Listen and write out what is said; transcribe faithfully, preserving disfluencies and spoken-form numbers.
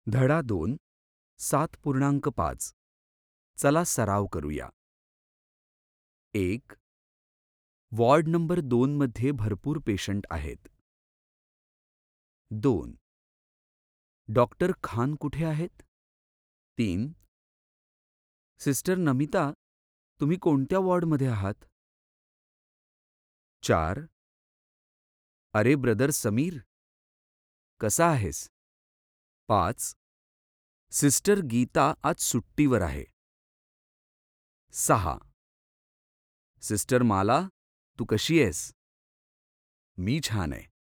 धडा दोन सात पूर्णांक पाच. चला सराव करूया. एक. वॉर्ड नंबर दोन मध्ये भरपूर पेशंट आहेत. दोन. डॉक्टर खान कुठे आहेत? तीन. सिस्टर नमिता, तुम्ही कोणत्या वॉर्डमध्ये आहात? चार. अरे ब्रदर समीर, कसा आहेस? पाच. सिस्टर गीता आज सुट्टीवर आहे. सहा. सिस्टर माला, तू कशी आहेस? मी छान आहे.